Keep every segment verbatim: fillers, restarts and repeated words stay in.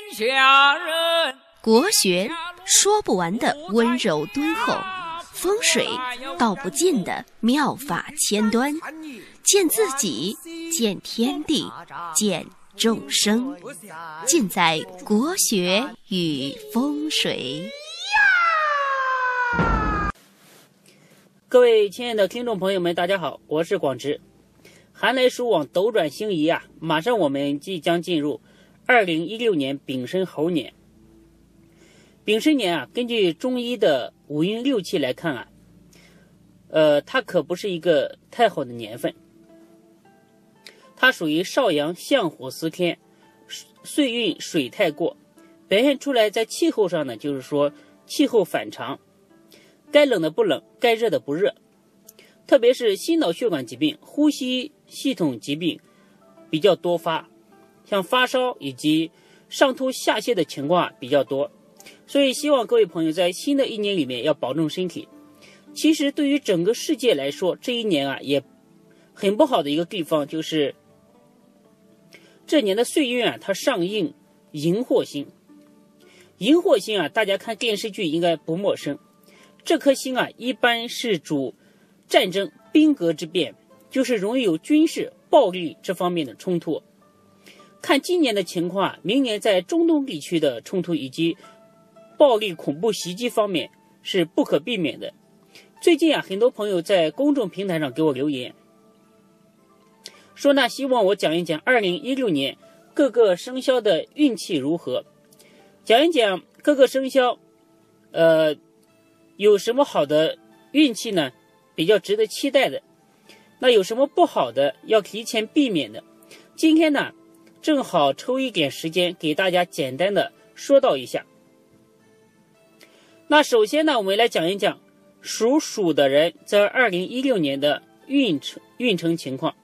下人。 国学说不完的温柔敦厚，风水道不尽的妙法千端，见自己，见天地，见众生，尽在国学与风水。 各位亲爱的听众朋友们，大家好，我是广直。寒来暑往，斗转星移啊，马上我们即将进入二零一六年丙申猴年。丙申年啊，根据中医的五运六气来看啊，呃，它可不是一个太好的年份。它属于少阳相火司天，岁运水太过，表现出来在气候上呢，就是说气候反常，该冷的不冷，该热的不热。特别是心脑血管疾病、呼吸系统疾病比较多发，像发烧以及上吐下泻的情况比较多。所以希望各位朋友在新的一年里面要保重身体。其实对于整个世界来说，这一年啊也很不好的一个地方就是这年的岁运啊，它上映荧惑星。荧惑星啊，大家看电视剧应该不陌生。这颗星啊，一般是主战争、兵革之变，就是容易有军事暴力这方面的冲突。看今年的情况啊，明年在中东地区的冲突以及暴力恐怖袭击方面是不可避免的。最近啊，很多朋友在公众平台上给我留言，说呢希望我讲一讲二零一六年各个生肖的运气如何，讲一讲各个生肖呃有什么好的运气呢，比较值得期待的，那有什么不好的要提前避免的。今天呢正好抽一点时间给大家简单的说道一下。那首先呢，我们来讲一讲属鼠的人在二零一六年的运程运程情况。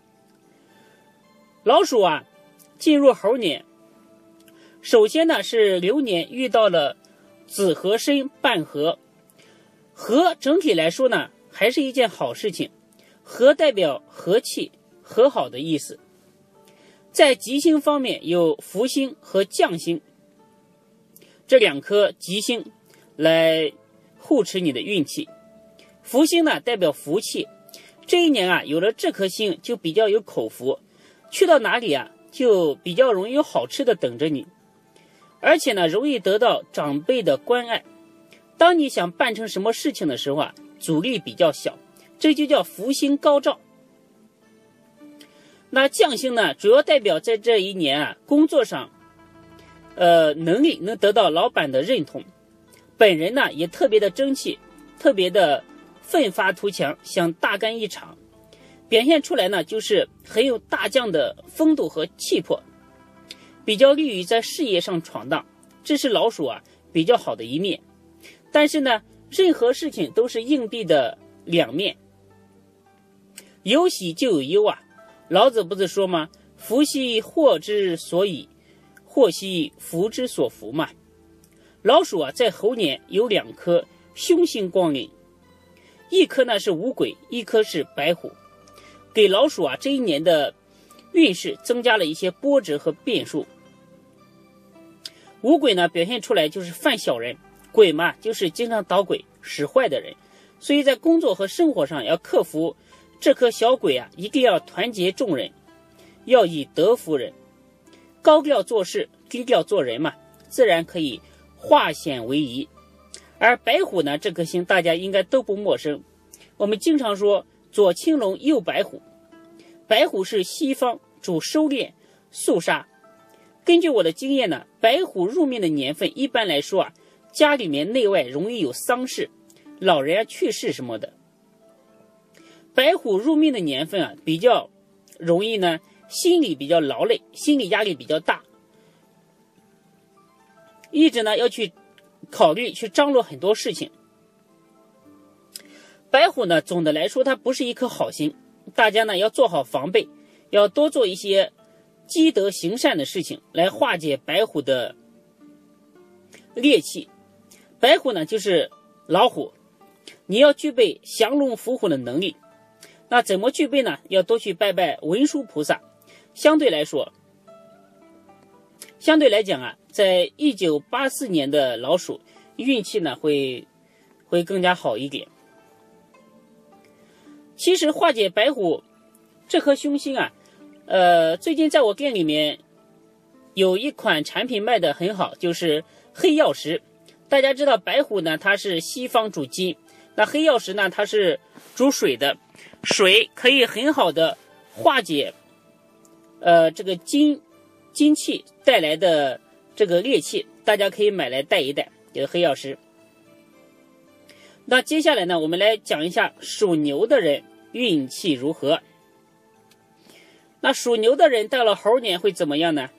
老鼠啊，进入猴年，首先呢是流年遇到了子合申半合，合整体来说呢还是一件好事情，合代表和气和好的意思。在吉星方面有福星和将星这两颗吉星来护持你的运气。福星呢代表福气，这一年啊有了这颗星就比较有口福，去到哪里啊就比较容易有好吃的等着你，而且呢容易得到长辈的关爱。当你想办成什么事情的时候啊，阻力比较小，这就叫福星高照。那将星呢主要代表在这一年啊工作上呃能力能得到老板的认同，本人呢也特别的争气，特别的奋发图强，想大干一场，表现出来呢就是很有大将的风度和气魄，比较利于在事业上闯荡，这是老鼠啊比较好的一面。但是呢任何事情都是硬币的两面，有喜就有忧啊。老子不是说吗，福兮祸之所以，祸兮福之所伏嘛。老鼠啊在猴年有两颗凶星光临，一颗呢是五鬼，一颗是白虎，给老鼠啊这一年的运势增加了一些波折和变数。五鬼呢表现出来就是犯小人，鬼嘛就是经常捣鬼使坏的人，所以在工作和生活上要克服这颗小鬼啊，一定要团结众人，要以德服人，高调做事，低调做人嘛，自然可以化险为夷。而白虎呢这颗星大家应该都不陌生，我们经常说左青龙右白虎，白虎是西方，主收敛肃杀。根据我的经验呢，白虎入命的年份一般来说啊，家里面内外容易有丧事，老人啊去世什么的。白虎入命的年份啊，比较容易呢心里比较劳累，心理压力比较大，一直呢要去考虑去张罗很多事情。白虎呢总的来说它不是一颗好星，大家呢要做好防备，要多做一些积德行善的事情来化解白虎的戾气。白虎呢就是老虎，你要具备降龙伏虎的能力。那怎么具备呢？要多去拜拜文殊菩萨。相对来说， 相对来讲啊，在一九八四年的老鼠运气呢会会更加好一点。其实化解白虎这颗凶星啊，呃，最近在我店里面有一款产品卖得很好，就是黑曜石。大家知道白虎呢，它是西方主金，那黑曜石呢，它是主水的，水可以很好的化解呃这个金金气带来的这个戾气，大家可以买来带一带，这个黑曜石。那接下来呢，我们来讲一下属牛的人运气如何。那属牛的人到了猴年会怎么样呢？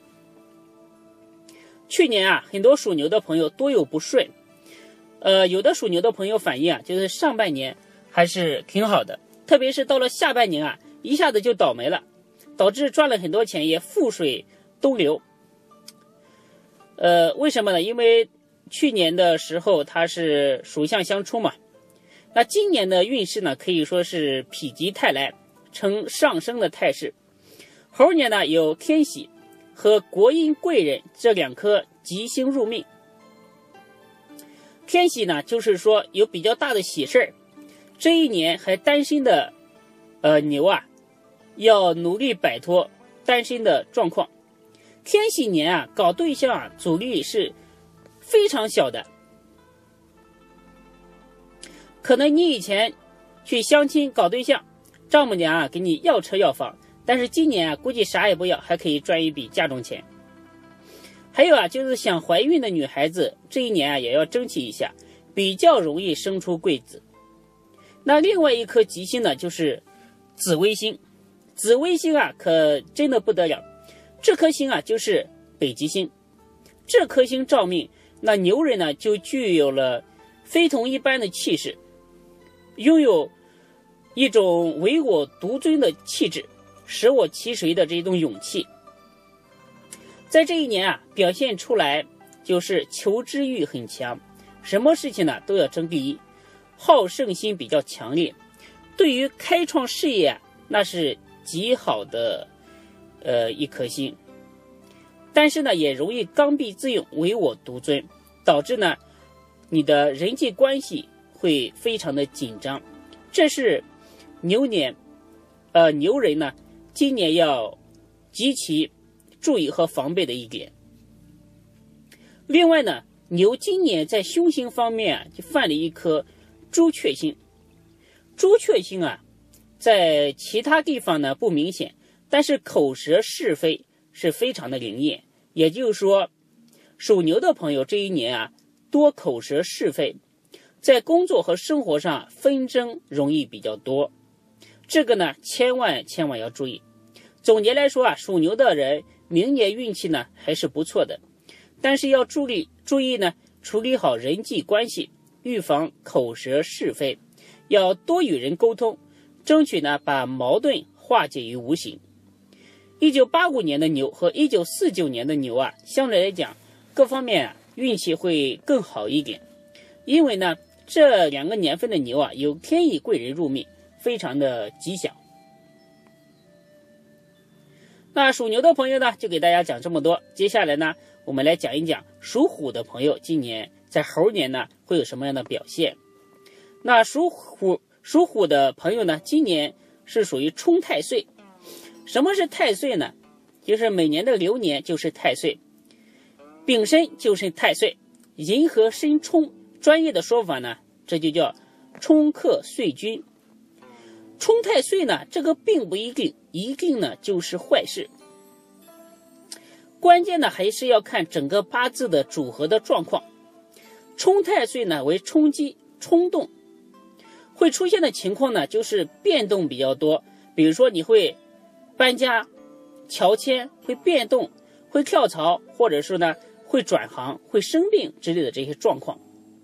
去年啊，很多属牛的朋友多有不顺，呃，有的属牛的朋友反映啊，就是上半年还是挺好的，特别是到了下半年啊，一下子就倒霉了，导致赚了很多钱也覆水东流。呃，为什么呢？因为去年的时候它是属相相冲嘛，那今年的运势呢，可以说是否极泰来，呈上升的态势。猴年呢有天喜和国阴贵人这两颗吉星入命。天喜呢就是说有比较大的喜事儿，这一年还单身的呃牛啊，要努力摆脱单身的状况。天喜年啊，搞对象啊，阻力是非常小的。可能你以前去相亲搞对象，丈母娘啊给你要车要房，但是今年啊估计啥也不要，还可以赚一笔嫁妆钱。还有啊，就是想怀孕的女孩子，这一年啊也要争气一下，比较容易生出贵子。那另外一颗吉星呢，就是紫微星。紫微星啊，可真的不得了。这颗星啊，就是北极星。这颗星照命，那牛人呢就具有了非同一般的气势，拥有一种唯我独尊的气质，舍我其谁的这种勇气。在这一年啊，表现出来就是求知欲很强，什么事情呢都要争第一，好胜心比较强烈。对于开创事业啊，那是极好的呃一颗星。但是呢，也容易刚愎自用，唯我独尊，导致呢你的人际关系会非常的紧张。这是牛年呃牛人呢今年要极其注意和防备的一点。另外呢，牛今年在凶星方面啊，就犯了一颗朱雀星。朱雀星啊，在其他地方呢不明显，但是口舌是非是非常的灵验。也就是说，属牛的朋友这一年啊，多口舌是非，在工作和生活上纷争容易比较多。这个呢，千万千万要注意。总结来说啊，属牛的人明年运气呢还是不错的，但是要注意注意呢，处理好人际关系，预防口舌是非，要多与人沟通，争取呢把矛盾化解于无形。一九八五年的牛和一九四九年的牛啊，相对来讲各方面啊运气会更好一点，因为呢这两个年份的牛啊有天乙贵人入命，非常的吉祥。那属牛的朋友呢，就给大家讲这么多。接下来呢，我们来讲一讲属虎的朋友今年在猴年呢会有什么样的表现。那属虎属虎的朋友呢，今年是属于冲太岁。什么是太岁呢？就是每年的流年就是太岁，丙申就是太岁，寅合申冲，专业的说法呢，这就叫冲克岁君。冲太岁呢，这个并不一定一定呢就是坏事，关键呢还是要看整个八字的组合的状况。冲太岁呢为冲击冲动，会出现的情况呢就是变动比较多，比如说你会搬家、乔迁，会变动，会跳槽，或者是呢会转行、会生病之类的这些状况，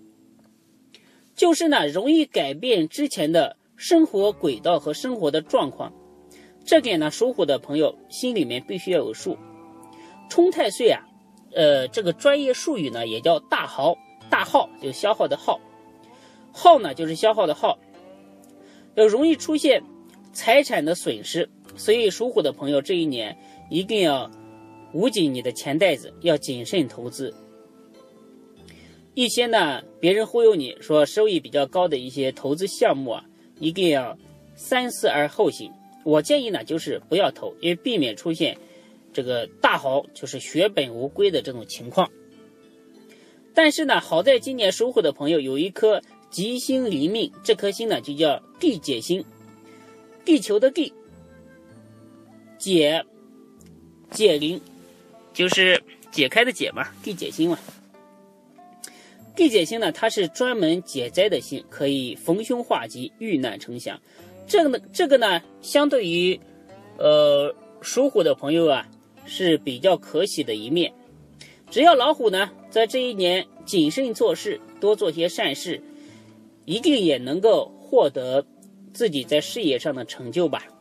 就是呢容易改变之前的生活轨道和生活的状况。这点呢，属虎的朋友心里面必须要有数。冲太岁啊，呃，这个专业术语呢也叫大耗，大耗就是消耗的耗，耗呢就是消耗的耗，要容易出现财产的损失。所以属虎的朋友这一年一定要捂紧你的钱袋子，要谨慎投资。一些呢，别人忽悠你说收益比较高的一些投资项目啊，一定要三思而后行。我建议呢，就是不要投，因为避免出现这个大豪就是血本无归的这种情况。但是呢，好在今年属虎的朋友有一颗吉星临命，这颗星呢就叫地解星，地球的地，解解铃就是解开的解嘛，地解星嘛。地解星呢，它是专门解灾的星，可以逢凶化吉，遇难成祥。这个呢，这个呢，相对于呃属虎的朋友啊，是比较可喜的一面。只要老虎呢，在这一年谨慎做事，多做些善事，一定也能够获得自己在事业上的成就吧。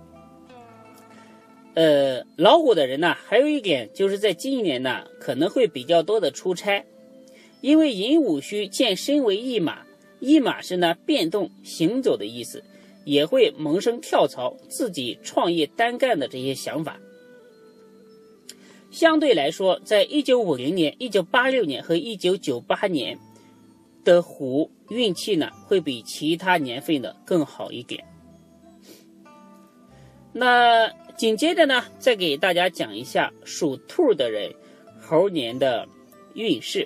呃，老虎的人呢，还有一点就是在今年呢，可能会比较多的出差。因为寅午戌见身为驿马，驿马是呢变动行走的意思，也会萌生跳槽自己创业单干的这些想法。相对来说，在一九五零年、一九八六年和一九九八年的虎运气呢会比其他年份的更好一点。那紧接着呢，再给大家讲一下属兔的人猴年的运势。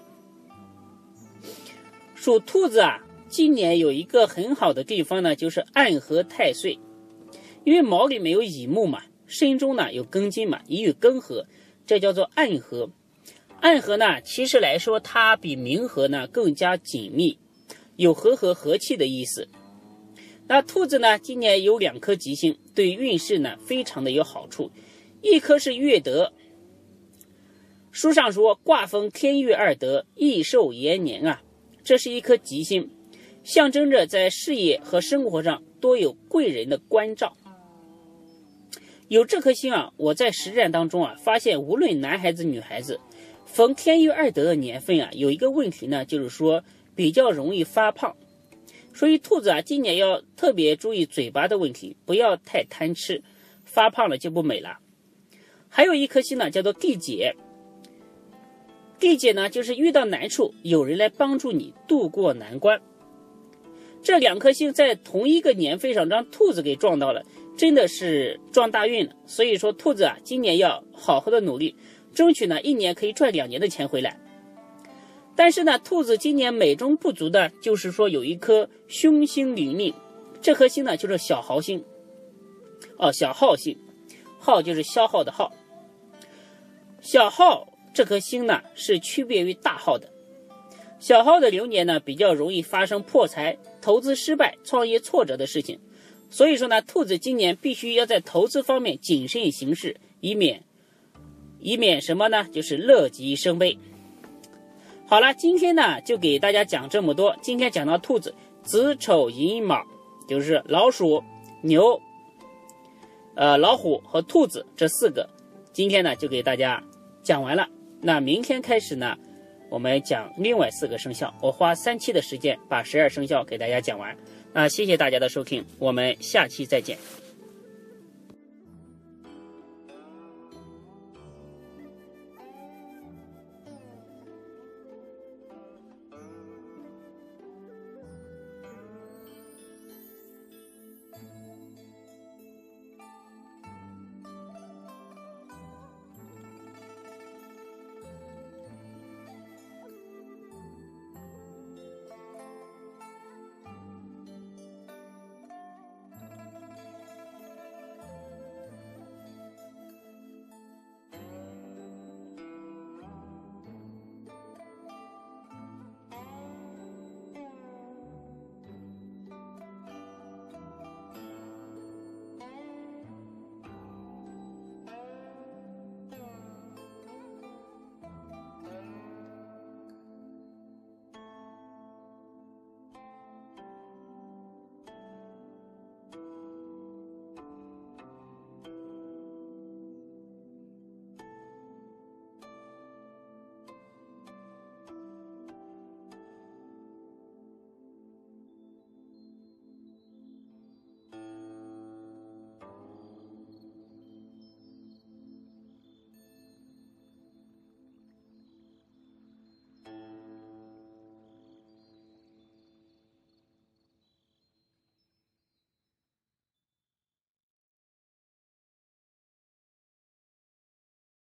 属兔子啊，今年有一个很好的地方呢，就是暗合太岁。因为卯里面有乙木嘛，申中呢有庚金嘛，乙与庚合，这叫做暗合。暗合呢，其实来说它比明合呢更加紧密，有和和和气的意思。那兔子呢，今年有两颗吉星，对运势呢非常的有好处。一颗是月德，书上说卦逢天月二德，益寿延年啊。这是一颗吉星，象征着在事业和生活上多有贵人的关照。有这颗星啊，我在实战当中啊，发现无论男孩子女孩子，逢天月二德的年份啊，有一个问题呢，就是说比较容易发胖。所以兔子啊，今年要特别注意嘴巴的问题，不要太贪吃，发胖了就不美了。还有一颗星呢，叫做地解。地解呢，就是遇到难处，有人来帮助你渡过难关。这两颗星在同一个年份上让兔子给撞到了，真的是撞大运了。所以说兔子啊，今年要好好的努力，争取呢一年可以赚两年的钱回来。但是呢，兔子今年美中不足的就是说有一颗凶星临命，这颗星呢就是小耗星，哦，小耗星，耗就是消耗的耗。小耗这颗星呢是区别于大耗的。小耗的流年呢比较容易发生破财、投资失败、创业挫折的事情。所以说呢，兔子今年必须要在投资方面谨慎行事，以免以免什么呢？就是乐极生悲。好了，今天呢就给大家讲这么多。今天讲到兔子，子丑寅卯，就是老鼠、牛、呃老虎和兔子这四个，今天呢就给大家讲完了。那明天开始呢，我们讲另外四个生肖，我花三期的时间把十二生肖给大家讲完。那谢谢大家的收听，我们下期再见。